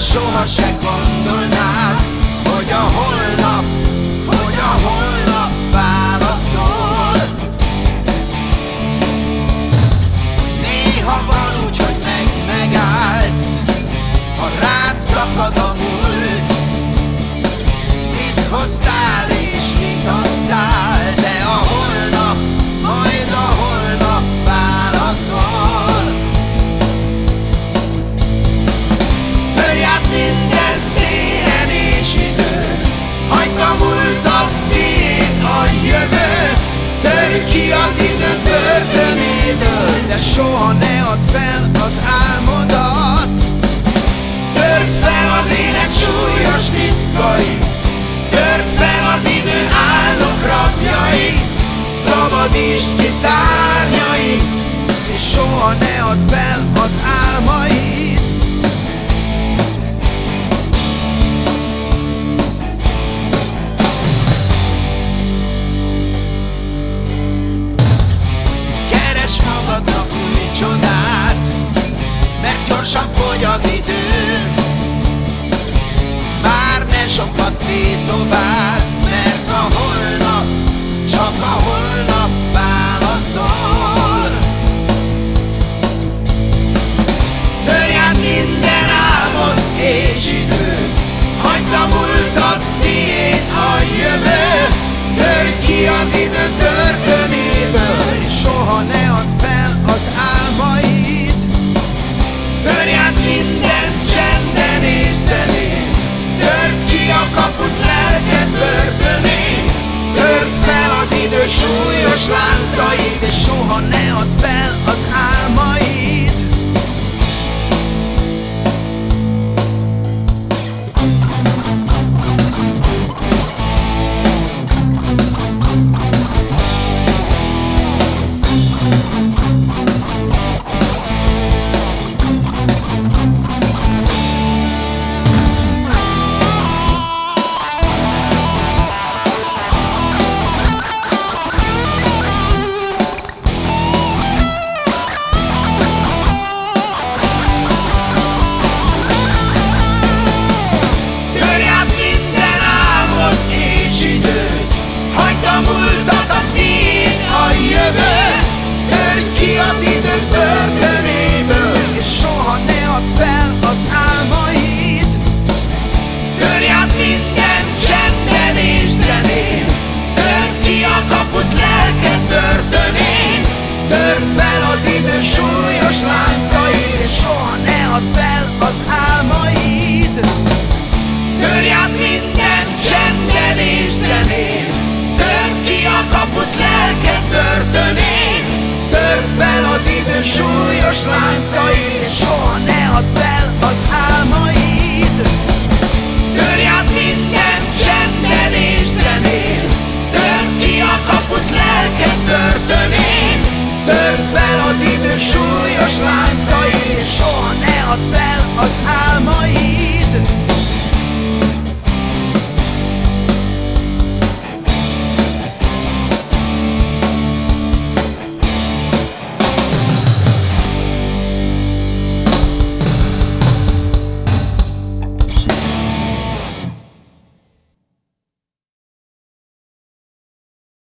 soha se gondolnád, hogy a holnap válaszol. Néha van úgy, hogy megállsz, ha rád szakad a múlt. Mit hoztál és mit adtál, de a holnap, majd a holnap válaszol. Törj át minden téren és időn, hagyd a múltat, tiéd a jövő. Törj ki az időt börtönéből, de soha ne add fel az álmodat. Törd fel az élet súlyos titkait, törd fel az idő álnok rabjait, szabadítsd ki szárnyait, és soha ne add fel az álmait. Keresd magadnak új csodát, mert gyorsan fogy az idő. Már ne sokat tétovázz, mert a holnap, csak a holnap válaszol. Törj át minden álmod és időt, hagyd a múltat, tiéd a jövő. Törj ki az időt börtönéből, és soha ne add fel az álmaid. Törj át minden csenden és zenén, törd ki a kaput lelked börtönén. Törd fel az idő súlyos láncait, és soha ne add fel az álmaid. Törd fel az idő súlyos láncait, és soha ne add fel az álmaid. Törj át minden csenden és zenén, törd ki a kaput lelked börtönén. Törd fel az idő súlyos láncait, és soha ne add fel az álmaid. Törj át minden csenden és zenén, törd ki a kaput lelked börtönén. Törd fel az idő súlyos láncait, és soha ne add fel az álmaid.